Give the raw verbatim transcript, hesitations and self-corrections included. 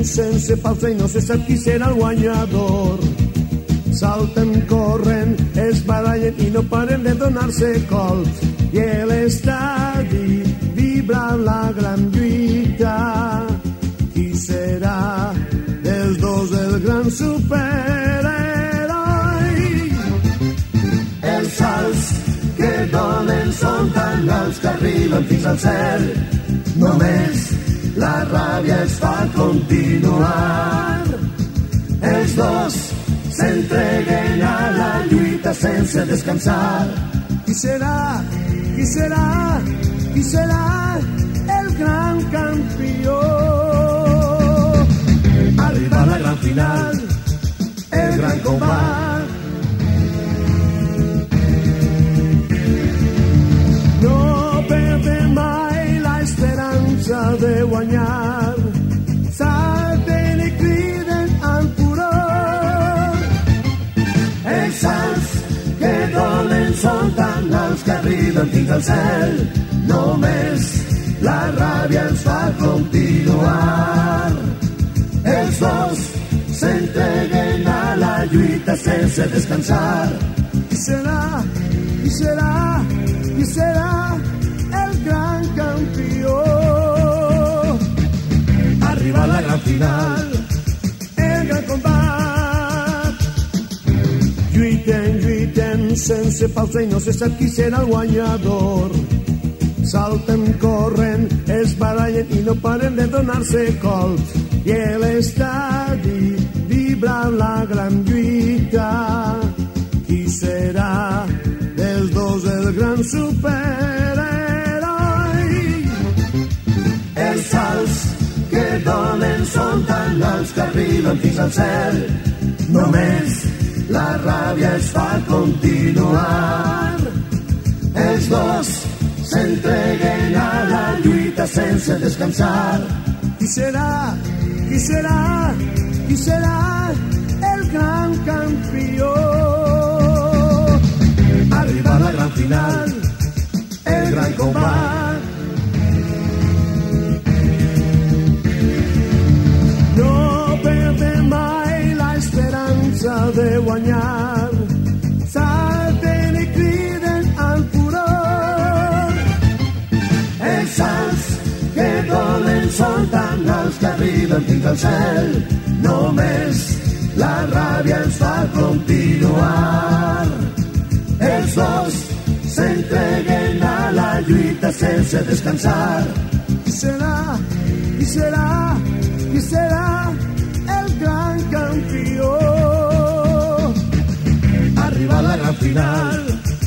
sense pausa i no se sap qui serà el guanyador. Salten, corren, es barallen i no paren de donar-se colps. I a l'estadi vibra la gran lluita. Qui serà dels dos el gran superheroi? Els salts que donen són tan alts que arriben fins al cel. Només la ràbia es fa continuar. Els dos s'entreguen a la lluita sense descansar. Qui serà, qui serà, qui serà el gran campió? Arriba a la gran final, el gran combat. No perdem mai l'esperança de guanyar. Salten i criden amb furor. Els salts que donen són tan alts que arriben fins al cel. Només la ràbia ens fa continuar. Els dos s'entreguen a la lluita sense descansar. Qui serà, qui serà, qui serà el gran campió? Arriba a la gran final, el gran combat. Lluiten, lluiten sense pausa i no se sap qui serà el guanyador. Salten, corren, es barallen i no paren de donar-se colps. I a l'estadi vibra la gran lluita. Qui serà dels dos el gran superheroi? Els salts que donen són tan alts que arriben fins al cel. Només la ràbia es fa continuar. Els dos s'entreguen a la lluita sense descansar. Qui serà, qui serà, qui serà el gran campió? Arriba a la gran final, el gran combat. No perdem mai l'esperança de guanyar. Salten i criden amb furor. Els salts que donen són tan alts que arriben fins al cel. Només la ràbia ens fa continuar. Els dos s'entreguen a la lluita sense descansar. Qui serà, qui serà, qui serà el gran campió? Arriba a la gran final,